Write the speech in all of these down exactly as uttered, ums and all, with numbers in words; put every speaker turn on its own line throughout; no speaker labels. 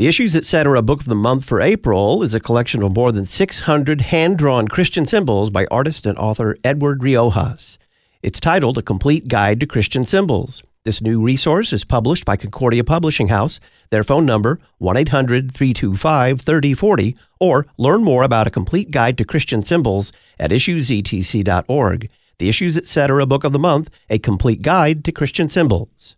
The Issues Etc. Book of the Month for April is a collection of more than six hundred hand-drawn Christian symbols by artist and author Edward Riojas. It's titled A Complete Guide to Christian Symbols. This new resource is published by Concordia Publishing House. Their phone number, one eight hundred, three two five, three oh four oh, or learn more about A Complete Guide to Christian Symbols at issues e t c dot org. The Issues Etc. Book of the Month, A Complete Guide to Christian Symbols.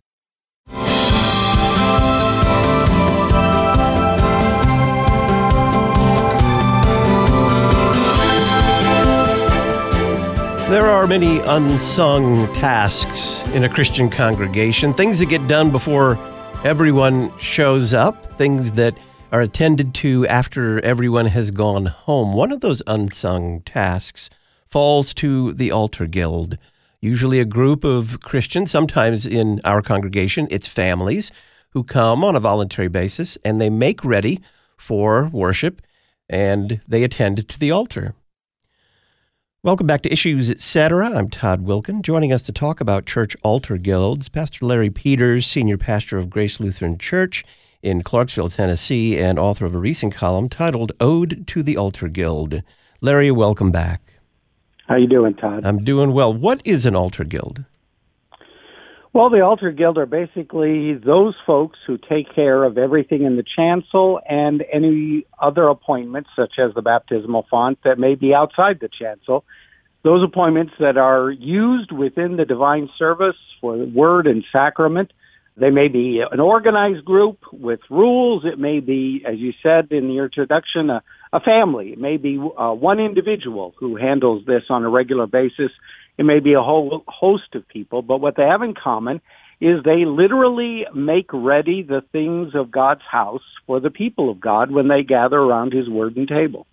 There are many unsung tasks in a Christian congregation, things that get done before everyone shows up, things that are attended to after everyone has gone home. One of those unsung tasks falls to the Altar Guild, usually a group of Christians, sometimes in our congregation, it's families who come on a voluntary basis and they make ready for worship and they attend to the altar. Welcome back to Issues Etc. I'm Todd Wilkin. Joining us to talk about church altar guilds, Pastor Larry Peters, senior pastor of Grace Lutheran Church in Clarksville, Tennessee, and author of a recent column titled Ode to the Altar Guild. Larry, welcome back.
How you doing, Todd?
I'm doing well. What is an altar guild?
Well, the altar guild are basically those folks who take care of everything in the chancel and any other appointments, such as the baptismal font, that may be outside the chancel. Those appointments that are used within the divine service for the word and sacrament. They may be an organized group with rules. It may be, as you said in the introduction, a, a family. It may be uh, one individual who handles this on a regular basis. It may be a whole host of people, but what they have in common is they literally make ready the things of God's house for the people of God when they gather around His word and table.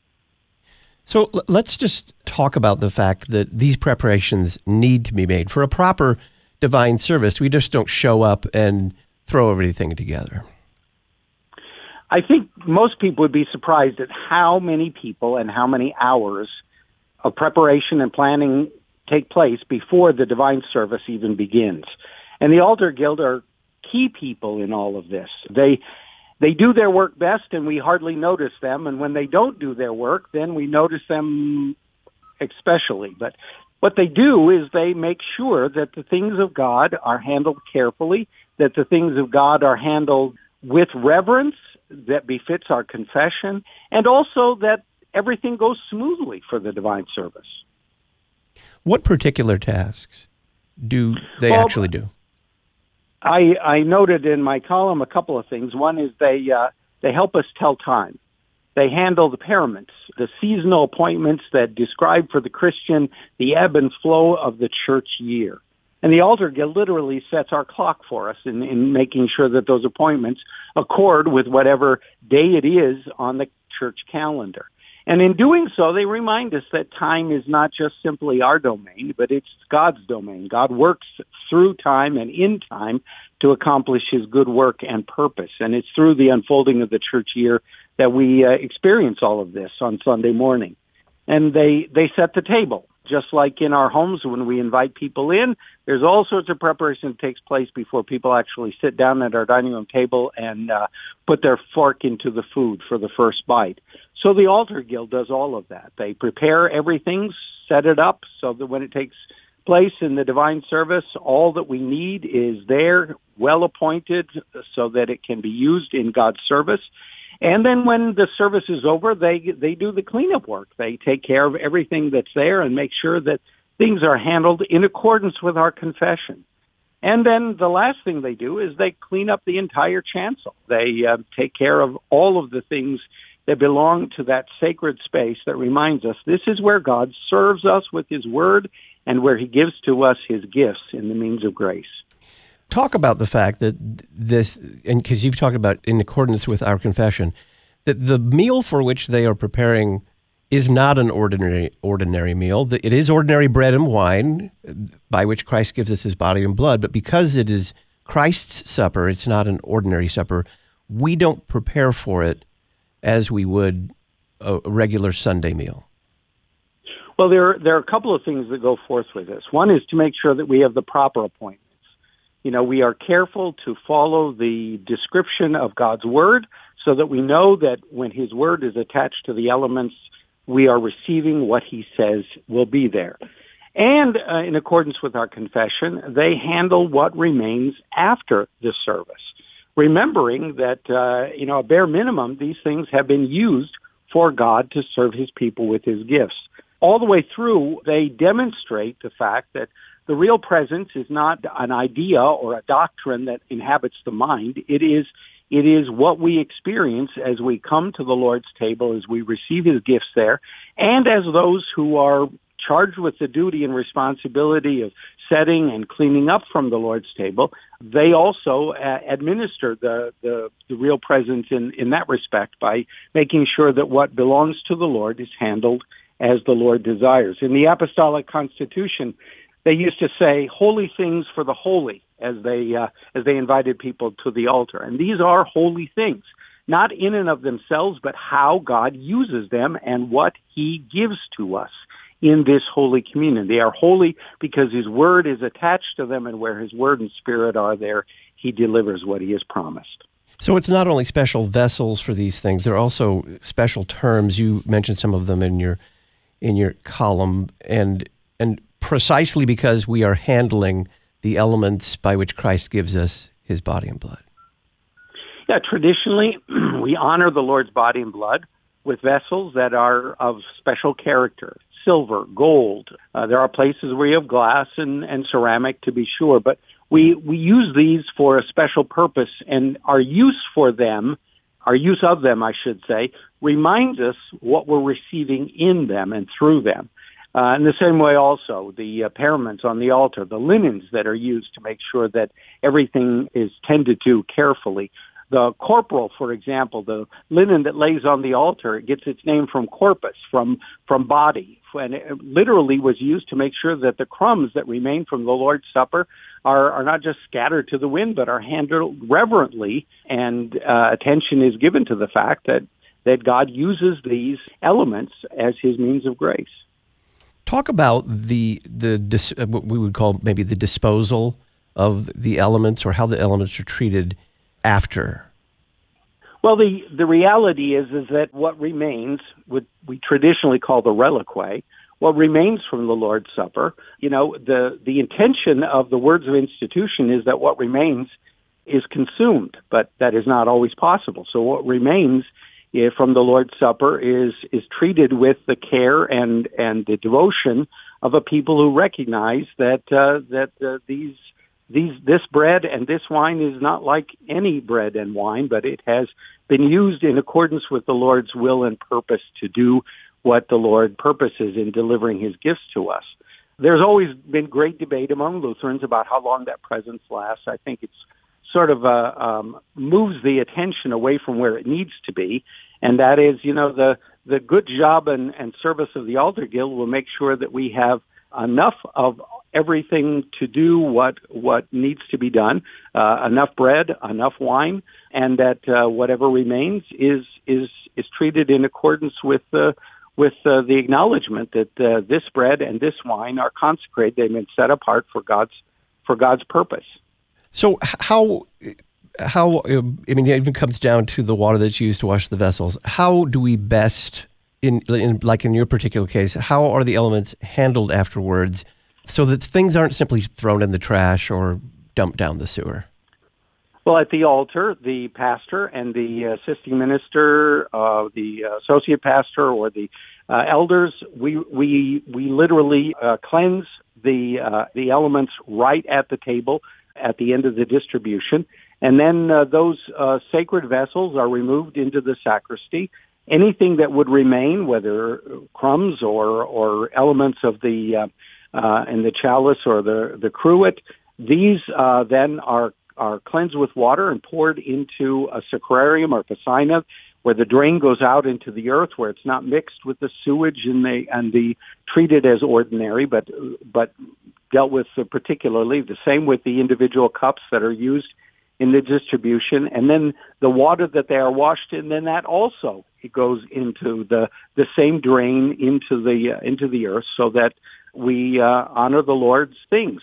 So let's just talk about the fact that these preparations need to be made for a proper divine service. We just don't show up and throw everything together.
I think most people would be surprised at how many people and how many hours of preparation and planning take place before the divine service even begins. And the Altar Guild are key people in all of this. They they do their work best, and we hardly notice them. And when they don't do their work, then we notice them especially. But what they do is they make sure that the things of God are handled carefully, that the things of God are handled with reverence that befits our confession, and also that everything goes smoothly for the divine service.
What particular tasks do they well, actually do?
I, I noted in my column a couple of things. One is they uh, they help us tell time. They handle the paraments, the seasonal appointments that describe for the Christian the ebb and flow of the church year. And the Altar Guild literally sets our clock for us in, in making sure that those appointments accord with whatever day it is on the church calendar. And in doing so, they remind us that time is not just simply our domain, but it's God's domain. God works through time and in time to accomplish His good work and purpose. And it's through the unfolding of the church year that we uh, experience all of this on Sunday morning. And they, they set the table. Just like in our homes when we invite people in, there's all sorts of preparation that takes place before people actually sit down at our dining room table and uh, put their fork into the food for the first bite. So the Altar Guild does all of that. They prepare everything, set it up so that when it takes place in the divine service, all that we need is there, well appointed, so that it can be used in God's service. And then when the service is over, they they do the cleanup work. They take care of everything that's there and make sure that things are handled in accordance with our confession. And then the last thing they do is they clean up the entire chancel. They uh, take care of all of the things that belong to that sacred space that reminds us this is where God serves us with His word and where He gives to us His gifts in the means of grace.
Talk about the fact that this, and because you've talked about in accordance with our confession, that the meal for which they are preparing is not an ordinary ordinary meal. It is ordinary bread and wine by which Christ gives us His body and blood, but because it is Christ's supper, it's not an ordinary supper. We don't prepare for it as we would a regular Sunday meal.
Well, there, there are a couple of things that go forth with this. One is to make sure that we have the proper appointments. You know, we are careful to follow the description of God's Word so that we know that when His Word is attached to the elements, we are receiving what He says will be there. And uh, in accordance with our confession, they handle what remains after the service, remembering that, uh, you know, a bare minimum, these things have been used for God to serve His people with His gifts. All the way through, they demonstrate the fact that the real presence is not an idea or a doctrine that inhabits the mind. It is it is what we experience as we come to the Lord's table, as we receive His gifts there, and as those who are charged with the duty and responsibility of setting and cleaning up from the Lord's table, they also uh, administer the, the, the real presence in, in that respect by making sure that what belongs to the Lord is handled as the Lord desires. In the Apostolic Constitution, they used to say holy things for the holy as they uh, as they invited people to the altar. And these are holy things, not in and of themselves, but how God uses them and what He gives to us in this Holy Communion. They are holy because His Word is attached to them, and where His Word and Spirit are there, He delivers what He has promised.
So it's not only special vessels for these things, there are also special terms. You mentioned some of them in your in your column, and and precisely because we are handling the elements by which Christ gives us His body and blood.
Yeah, traditionally, we honor the Lord's body and blood with vessels that are of special character. Silver, gold. Uh, there are places where you have glass and, and ceramic, to be sure, but we, we use these for a special purpose, and our use for them, our use of them, I should say, reminds us what we're receiving in them and through them. Uh, in the same way also, the uh, paraments on the altar, the linens that are used to make sure that everything is tended to carefully. The corporal, for example, the linen that lays on the altar, it gets its name from corpus, from from body, and it literally was used to make sure that the crumbs that remain from the Lord's Supper are, are not just scattered to the wind, but are handled reverently, and uh, attention is given to the fact that, that God uses these elements as His means of grace.
Talk about the the dis, what we would call maybe the disposal of the elements, or how the elements are treated after.
Well, the, the reality is is that what remains, what we traditionally call the reliquary, what remains from the Lord's Supper, you know, the, the intention of the words of institution is that what remains is consumed, but that is not always possible. So what remains eh, from the Lord's Supper is is treated with the care and, and the devotion of a people who recognize that uh, that uh, these These, this bread and this wine is not like any bread and wine, but it has been used in accordance with the Lord's will and purpose to do what the Lord purposes in delivering His gifts to us. There's always been great debate among Lutherans about how long that presence lasts. I think it's sort of uh, um, moves the attention away from where it needs to be, and that is, you know, the, the good job and, and service of the Altar Guild will make sure that we have enough of everything to do what what needs to be done, uh, enough bread, enough wine, and that uh, whatever remains is is is treated in accordance with uh, with uh, the acknowledgement that uh, this bread and this wine are consecrated; they've been set apart for God's for God's purpose.
So how how I mean, it even comes down to the water that's used to wash the vessels. How do we best, in, in like in your particular case, how are the elements handled afterwards, so that things aren't simply thrown in the trash or dumped down the sewer?
Well, at the altar, the pastor and the assisting minister, uh, the associate pastor, or the uh, elders, we we we literally uh, cleanse the uh, the elements right at the table at the end of the distribution, and then uh, those uh, sacred vessels are removed into the sacristy. Anything that would remain, whether crumbs or or elements of the uh, uh, in the chalice or the the cruet, these uh, then are are cleansed with water and poured into a sacrarium or piscina, where the drain goes out into the earth, where it's not mixed with the sewage and the and the treated as ordinary, but but dealt with particularly. The same with the individual cups that are used in the distribution, and then the water that they are washed in, then that also it goes into the the same drain into the uh, into the earth, so that we uh, honor the Lord's things.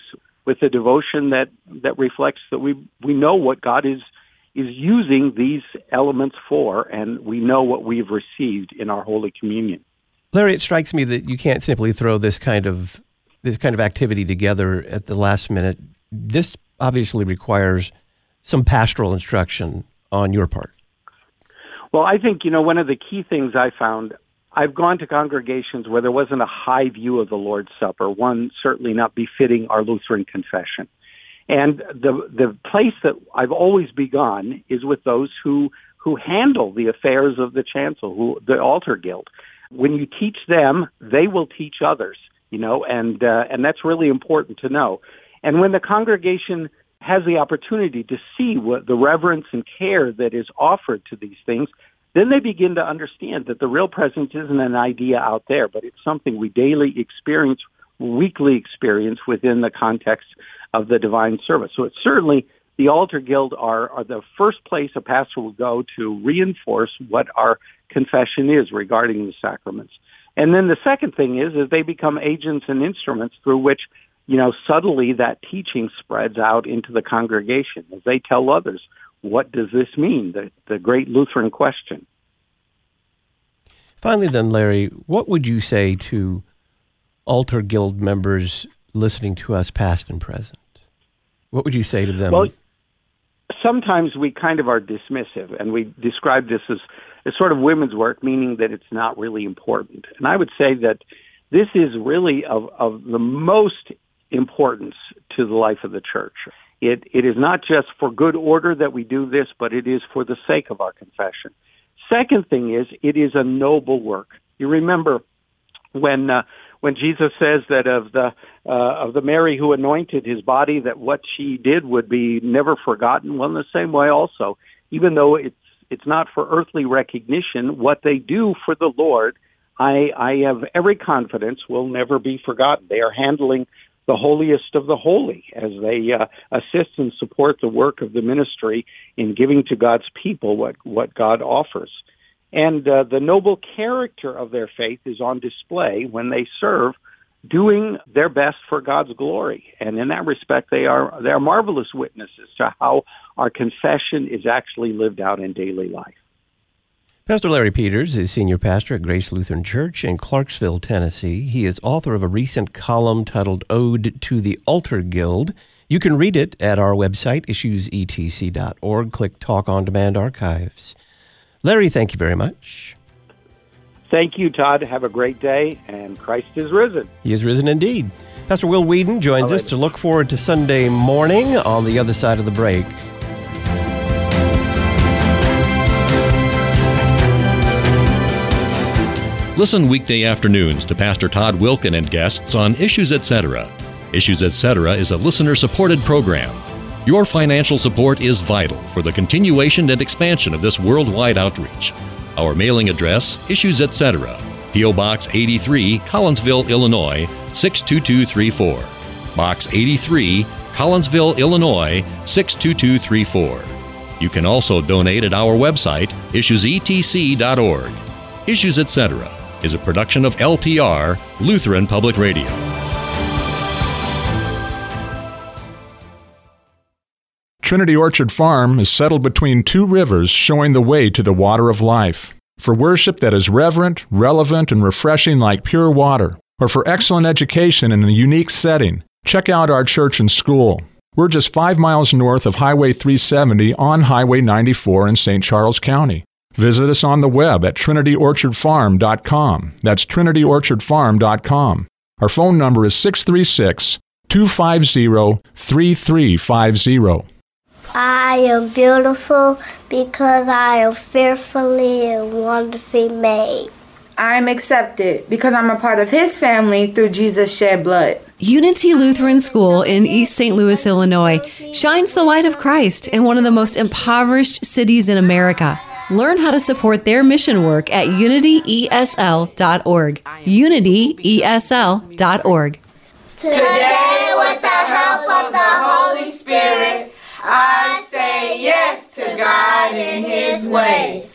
with a devotion that, that reflects that we, we know what God is is using these elements for, and we know what we've received in our Holy Communion.
Larry, it strikes me that you can't simply throw this kind of this kind of activity together at the last minute. This obviously requires some pastoral instruction on your part.
Well, I think, you know, one of the key things I found, I've gone to congregations where there wasn't a high view of the Lord's Supper, one certainly not befitting our Lutheran confession. And the the place that I've always begun is with those who, who handle the affairs of the chancel, who the altar guild. When you teach them, they will teach others, you know, and uh, and that's really important to know. And when the congregation has the opportunity to see what the reverence and care that is offered to these things, then they begin to understand that the real presence isn't an idea out there, but it's something we daily experience, weekly experience within the context of the divine service. So it's certainly the altar guild are, are the first place a pastor will go to reinforce what our confession is regarding the sacraments. And then the second thing is, is they become agents and instruments through which, you know, subtly that teaching spreads out into the congregation as they tell others, what does this mean? The, the great Lutheran question.
Finally then, Larry, what would you say to altar guild members listening to us past and present? What would you say to them?
Well, sometimes we kind of are dismissive, and we describe this as, as sort of women's work, meaning that it's not really important. And I would say that this is really of, of the most importance to the life of the church. It, it is not just for good order that we do this, but it is for the sake of our confession. Second thing is, it is a noble work. You remember when uh, when Jesus says that of the uh, of the Mary who anointed his body, that what she did would be never forgotten. Well, in the same way also, even though it's it's not for earthly recognition, what they do for the Lord, I, I have every confidence will never be forgotten. They are handling the holiest of the holy as they uh, assist and support the work of the ministry in giving to God's people what, what God offers. And uh, the noble character of their faith is on display when they serve, doing their best for God's glory. And in that respect, they are they are marvelous witnesses to how our confession is actually lived out in daily life.
Pastor Larry Peters is senior pastor at Grace Lutheran Church in Clarksville, Tennessee. He is author of a recent column titled Ode to the Altar Guild. You can read it at our website, issues e t c dot org. Click Talk on Demand Archives. Larry, thank you very much.
Thank you, Todd. Have a great day, and Christ is risen.
He is risen indeed. Pastor Will Whedon joins us to look forward to Sunday morning on the other side of the break.
Listen weekday afternoons to Pastor Todd Wilken and guests on Issues Etc. Issues Etc. is a listener-supported program. Your financial support is vital for the continuation and expansion of this worldwide outreach. Our mailing address, Issues Etc., P O. Box eighty-three, Collinsville, Illinois, six two two three four. Box eighty-three, Collinsville, Illinois, six two two three four. You can also donate at our website, issues e t c dot org. Issues Etc. is a production of L P R, Lutheran Public Radio.
Trinity Orchard Farm is settled between two rivers, showing the way to the water of life. For worship that is reverent, relevant, and refreshing like pure water, or for excellent education in a unique setting, check out our church and school. We're just five miles north of Highway three seventy on Highway ninety-four in Saint Charles County. Visit us on the web at trinity orchard farm dot com. That's trinity orchard farm dot com. Our phone number is six three six, two five zero, three three five zero.
I am beautiful because I am fearfully and wonderfully made.
I am accepted because I'm a part of His family through Jesus' shed blood.
Unity Lutheran School in East Saint Louis, Illinois, shines the light of Christ in one of the most impoverished cities in America. Learn how to support their mission work at unity e s l dot org. unity e s l dot org.
Today, with the help of the Holy Spirit, I say yes to God and His ways.